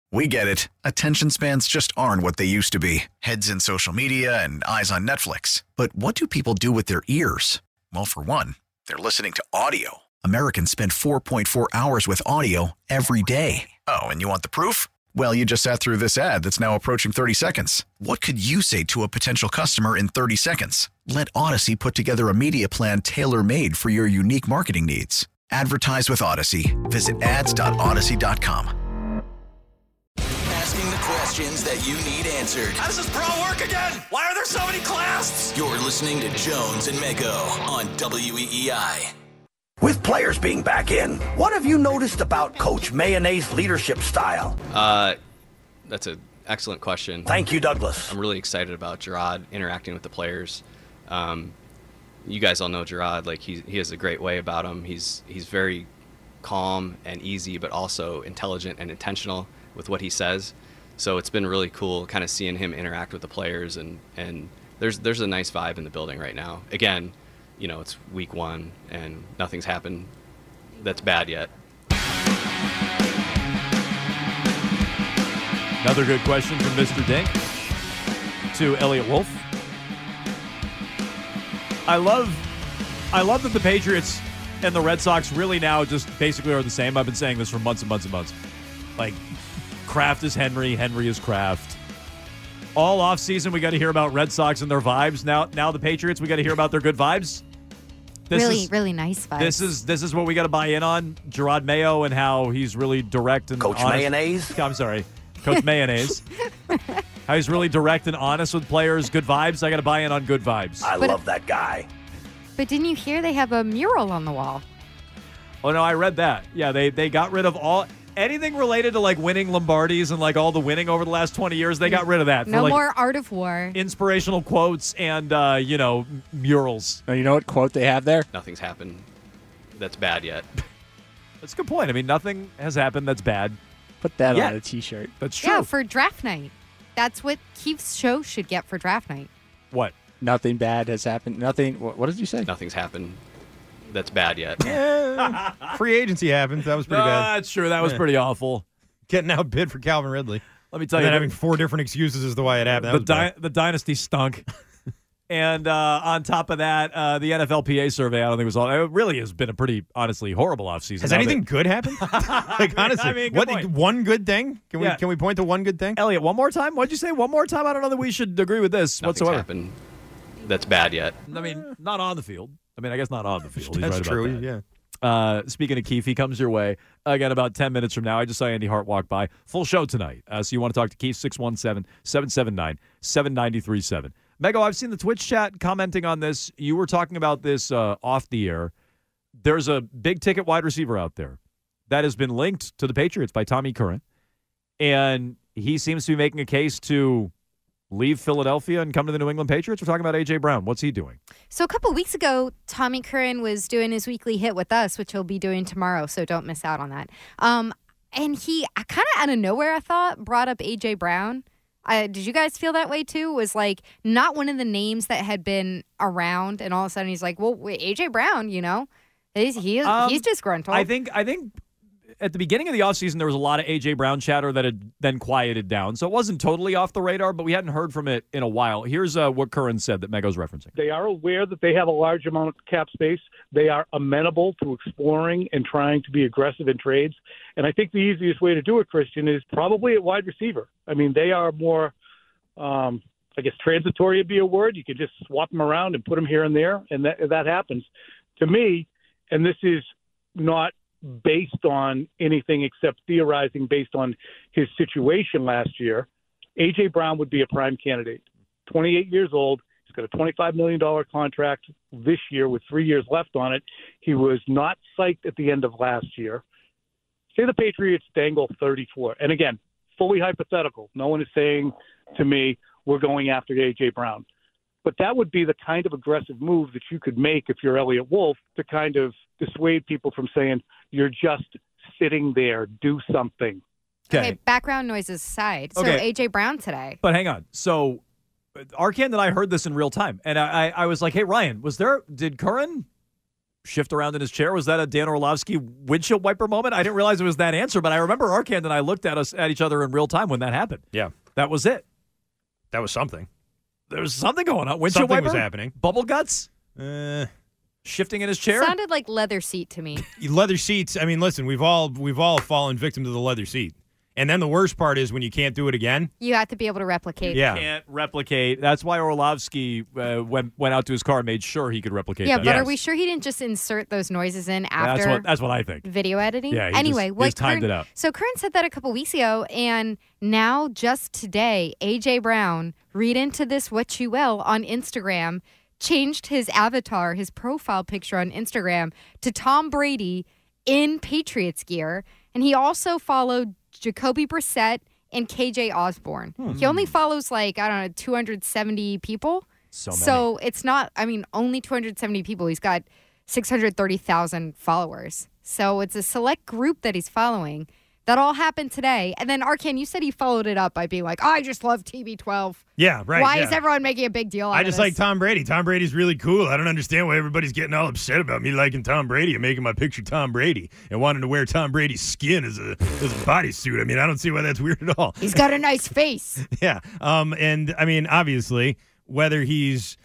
We get it. Attention spans just aren't what they used to be. Heads in social media and eyes on Netflix. But what do people do with their ears? Well, for one, they're listening to audio. Americans spend 4.4 hours with audio every day. Oh, and you want the proof? Well, you just sat through this ad that's now approaching 30 seconds. What could you say to a potential customer in 30 seconds? Let Odyssey put together a media plan tailor-made for your unique marketing needs. Advertise with Odyssey. Visit ads.odyssey.com. Asking the questions that you need answered. How does this bra work again? Why are there so many clasps? You're listening to Jones and Mego on WEEI. With players being back in, what have you noticed about Coach Mayonnaise' leadership style? That's an excellent question. Thank you, Douglas. I'm really excited about Gerard interacting with the players. You guys all know Gerard. Like he has a great way about him. He's very calm and easy, but also intelligent and intentional with what he says. So it's been really cool kind of seeing him interact with the players, and there's a nice vibe in the building right now. Again, you know, it's week one and nothing's happened that's bad yet. Another good question from Mr. Dink to Elliot Wolf. I love that the Patriots and the Red Sox really now just basically are the same. I've been saying this for months and months and months. Like, Kraft is Henry, Henry is Kraft. All offseason, we got to hear about Red Sox and their vibes. Now the Patriots, we got to hear about their good vibes. Really nice vibes. This is what we got to buy in on. Gerard Mayo and how he's really direct and Coach honest. Mayonnaise? I'm sorry. Coach Mayonnaise. How he's really direct and honest with players. Good vibes. I got to buy in on good vibes. I love that guy. But didn't you hear they have a mural on the wall? Oh, no, I read that. Yeah, they got rid of anything related to, like, winning Lombardis and, like, all the winning over the last 20 years. They got rid of that. No for, like, more Art of War. Inspirational quotes and, murals. Now, you know what quote they have there? Nothing's happened that's bad yet. That's a good point. I mean, nothing has happened that's bad. Put that Yeah. on a T-shirt. That's true. Yeah, for draft night. That's what Keith's show should get for draft night. What? Nothing bad has happened. Nothing. What did you say? Nothing's happened that's bad yet. Free agency happens. That was pretty bad. That's true. That was pretty awful. Getting outbid for Calvin Ridley. Let me tell And you. then having 4 different excuses as to why it happened. That was bad. The dynasty stunk. And on top of that, the NFLPA survey, I don't think was all. It really has been a pretty, honestly, horrible offseason. Has anything good happened? Like, honestly, I mean, good point. one good thing? Can we point to one good thing? Elliot, one more time? What'd you say? One more time? I don't know that we should agree with this Nothing's whatsoever. happened that's bad yet. I mean, not on the field. I mean, I guess not on the field. He's That's right true, about that. yeah. Speaking of Keith, he comes your way again about 10 minutes from now. I just saw Andy Hart walk by. Full show tonight. So you want to talk to Keith, 617-779-7937. Mego, I've seen the Twitch chat commenting on this. You were talking about this off the air. There's a big-ticket wide receiver out there that has been linked to the Patriots by Tommy Curran, and he seems to be making a case to leave Philadelphia and come to the New England Patriots. We're talking about A.J. Brown. What's he doing? So a couple weeks ago, Tommy Curran was doing his weekly hit with us, which he'll be doing tomorrow, so don't miss out on that. And he kind of out of nowhere, I thought, brought up A.J. Brown. Did you guys feel that way too? Was like not one of the names that had been around, and all of a sudden he's like, "Well, wait, A.J. Brown, you know, he's disgruntled." I think at the beginning of the offseason, there was a lot of A.J. Brown chatter that had then quieted down. So it wasn't totally off the radar, but we hadn't heard from it in a while. Here's what Curran said that Mego's referencing. They are aware that they have a large amount of cap space. They are amenable to exploring and trying to be aggressive in trades. And I think the easiest way to do it, Christian, is probably at wide receiver. I mean, they are more, transitory would be a word. You could just swap them around and put them here and there, and that happens. To me, and this is not based on anything except theorizing based on his situation last year, A.J. Brown would be a prime candidate. 28 years old. He's got a $25 million contract this year with 3 years left on it. He was not psyched at the end of last year. Say the Patriots dangle 34. And again, fully hypothetical. No one is saying to me, we're going after A.J. Brown. But that would be the kind of aggressive move that you could make if you're Elliot Wolf to kind of dissuade people from saying, you're just sitting there, do something. Okay, background noises aside. So Okay. A.J. Brown today. But hang on. So Arcand and I heard this in real time, and I was like, hey, Ryan, did Curran shift around in his chair? Was that a Dan Orlovsky windshield wiper moment? I didn't realize it was that answer, but I remember Arcand and I looked at each other in real time when that happened. Yeah. That was it. That was something. There was something going on. Windshield Something wiper? was happening. Bubble guts? Shifting in his chair? Sounded like leather seat to me. Leather seats. I mean, listen, we've all fallen victim to the leather seat. And then the worst part is when you can't do it again. You have to be able to replicate. Yeah. Can't replicate. That's why Orlovsky went out to his car and made sure he could replicate Yeah, that. but are we sure he didn't just insert those noises in after That's what I think. video editing? Yeah, he anyway, just timed it out. So Curran said that a couple weeks ago, and now just today, A.J. Brown, read into this what you will, on Instagram, changed his avatar, his profile picture on Instagram, to Tom Brady in Patriots gear, and he also followed Jacoby Brissett and KJ Osborne. He only follows 270 people. So it's not, only 270 people. He's got 630,000 followers. So it's a select group that he's following. That all happened today. And then, Arcand, you said he followed it up by being like, I just love TB12. Yeah, right. Why is everyone making a big deal out of this? I just like Tom Brady. Tom Brady's really cool. I don't understand why everybody's getting all upset about me liking Tom Brady and making my picture Tom Brady and wanting to wear Tom Brady's skin as a bodysuit. I don't see why that's weird at all. He's got a nice face. Yeah. And obviously, whether he's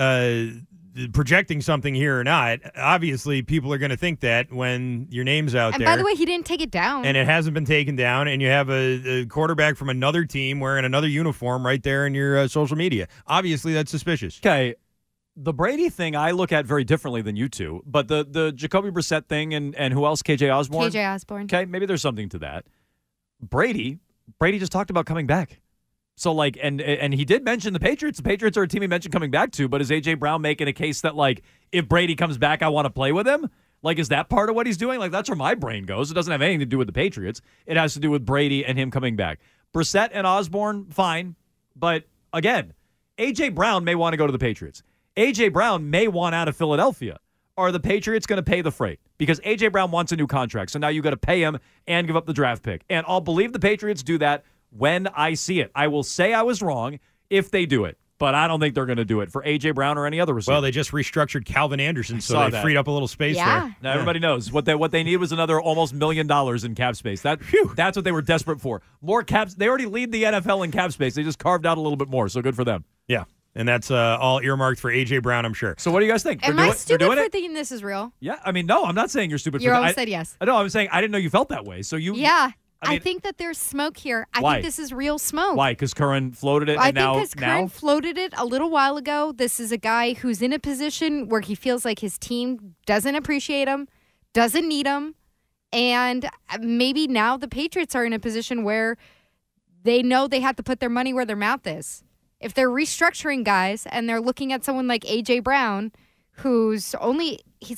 projecting something here or not, obviously people are going to think that when your name's out there. And by the way, he didn't take it down. And it hasn't been taken down, and you have a quarterback from another team wearing another uniform right there in your social media. Obviously, that's suspicious. Okay. The Brady thing I look at very differently than you two, but the Jacoby Brissett thing and who else? KJ Osborne? KJ Osborne. Okay, maybe there's something to that. Brady just talked about coming back. So, and he did mention the Patriots. The Patriots are a team he mentioned coming back to, but is A.J. Brown making a case that, if Brady comes back, I want to play with him? Is that part of what he's doing? That's where my brain goes. It doesn't have anything to do with the Patriots. It has to do with Brady and him coming back. Brissett and Osborne, fine. But, again, A.J. Brown may want to go to the Patriots. A.J. Brown may want out of Philadelphia. Are the Patriots going to pay the freight? Because A.J. Brown wants a new contract, so now you got to pay him and give up the draft pick. And I'll believe the Patriots do that when I see it. I will say I was wrong if they do it, but I don't think they're going to do it for A.J. Brown or any other receiver. Well, they just restructured Calvin Anderson, so they freed up a little space there. Now, everybody knows what they need was another almost $1 million in cap space. That's what they were desperate for. More caps. They already lead the NFL in cap space. They just carved out a little bit more, so good for them. Yeah, and that's all earmarked for A.J. Brown, I'm sure. So what do you guys think? Am I stupid for thinking this is real? Yeah, no, I'm not saying you're stupid. You always said yes. No, I'm saying I didn't know you felt that way. So you. Yeah. I think that there's smoke here. I think this is real smoke. Why? Because Curran floated it, I think because Curran floated it a little while ago. This is a guy who's in a position where he feels like his team doesn't appreciate him, doesn't need him, and maybe now the Patriots are in a position where they know they have to put their money where their mouth is. If they're restructuring guys and they're looking at someone like A.J. Brown, he's only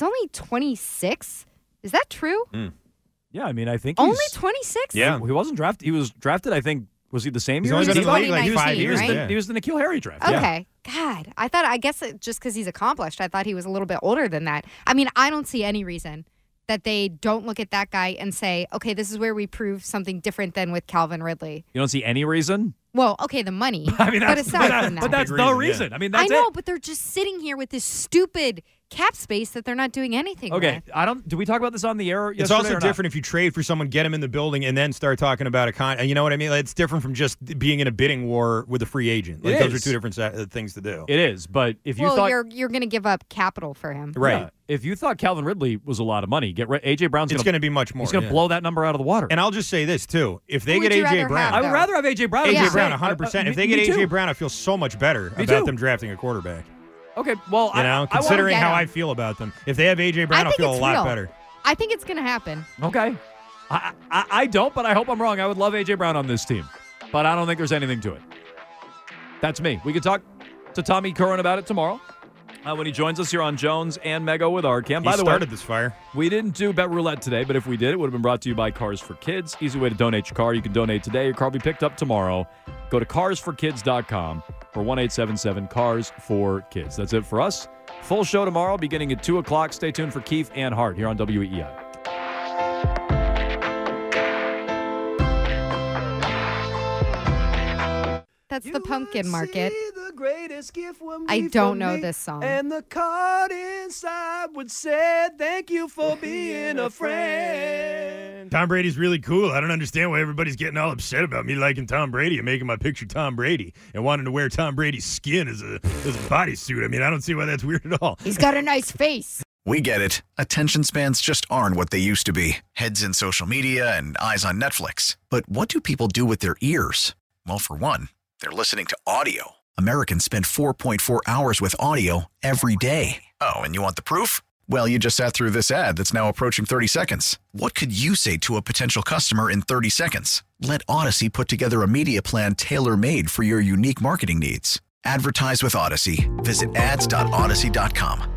26. Is that true? Yeah, I think only 26. Yeah, he wasn't drafted. He was drafted. I think was he the same year? He's only been in the league 5 years. Right? He was the N'Keal Harry draft. Okay, yeah. God, I guess just because he's accomplished, I thought he was a little bit older than that. I don't see any reason that they don't look at that guy and say, okay, this is where we prove something different than with Calvin Ridley. You don't see any reason? Well, okay, the money. But aside from that. But that's the reason. I That's know, it. but they're just sitting here with this stupid cap space that they're not doing anything with. Do we talk about this on the air yesterday? It's also different if you trade for someone, get him in the building, and then start talking about you know what I mean? It's different from just being in a bidding war with a free agent. Those are two different things to do. It is, but if you thought you're going to give up capital for him, right? Yeah. If you thought Calvin Ridley was a lot of money, A.J. Brown's going to be much more. He's going to blow that number out of the water. And I'll just say this too: if they get A.J. Brown, I would rather have A.J. Brown. A.J. Brown, 100%. If they get A.J. Brown, I feel so much better about them drafting a quarterback. Okay, well, considering how I feel about them, if they have A.J. Brown, I'll feel a lot better. I think it's going to happen. Okay, I don't, but I hope I'm wrong. I would love A.J. Brown on this team, but I don't think there's anything to it. That's me. We can talk to Tommy Curran about it tomorrow when he joins us here on Jones and Mego with Arcand. By the way, started this fire. We didn't do Bet Roulette today, but if we did, it would have been brought to you by Cars for Kids. Easy way to donate your car. You can donate today. Your car will be picked up tomorrow. Go to carsforkids.com or 1-877-CARS-4-KIDS. That's it for us. Full show tomorrow beginning at 2 o'clock. Stay tuned for Keefe and Hart here on WEEI. That's the pumpkin market. greatest gift when I don't know this song. And the card inside would say, thank you for being a friend. Tom Brady's really cool. I don't understand why everybody's getting all upset about me liking Tom Brady and making my picture Tom Brady and wanting to wear Tom Brady's skin as a bodysuit. I mean, I don't see why that's weird at all. He's got a nice face. We get it. Attention spans just aren't what they used to be. Heads in social media and eyes on Netflix. But what do people do with their ears? Well, for one, they're listening to audio. Americans spend 4.4 hours with audio every day. Oh, and you want the proof? Well, you just sat through this ad that's now approaching 30 seconds. What could you say to a potential customer in 30 seconds? Let Odyssey put together a media plan tailor-made for your unique marketing needs. Advertise with Odyssey. Visit ads.odyssey.com.